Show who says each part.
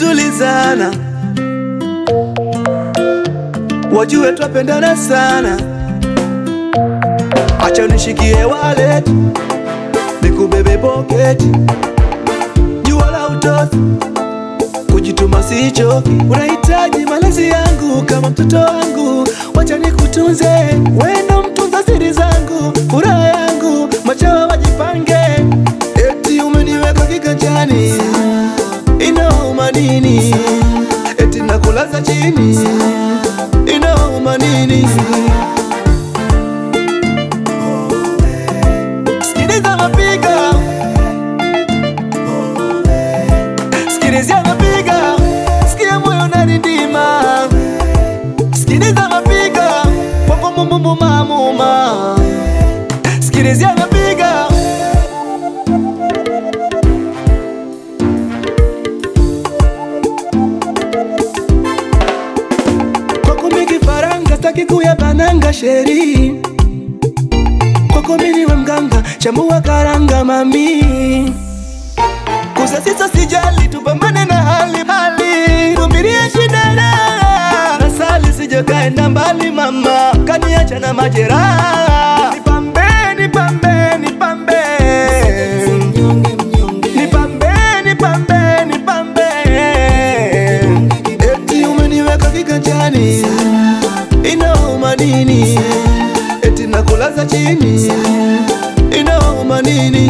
Speaker 1: tukitulizana, wajue twapendana sana. Acha nishikie wallet, nikubebe pocket, jua la utosi, kujituma sichoki. Unahitaji malezi yangu kama mtoto wangu, wacha nikutunze, wewe ndo mtunza siri zangu, furaha yangu, machawa wajipange. Eti umeniweka kiganjani, inauma nini? Eti nakulaza chini, inauma nini? Sikiliza mapiga, sikiliza mapiga, sikia moyo unanidima. Sikiliza mapiga, bongo mumbu mamuma. Sikiliza mapiga, kwako mingi faranga, staki kuyabananga sheri. Kwako mimi wa mganga, chambua karanga mami. Kusa sisa sijali, tupambane na hali. Vumilia shida na sali, sije kaenda mbali mama, kaniacha na majeraha. Nipambe, nipambe, nipambe, nipambe, nipambe, nipambe. Eti umeniweka kiganjani, inauma nini? Eti nakulaza chini, inauma nini?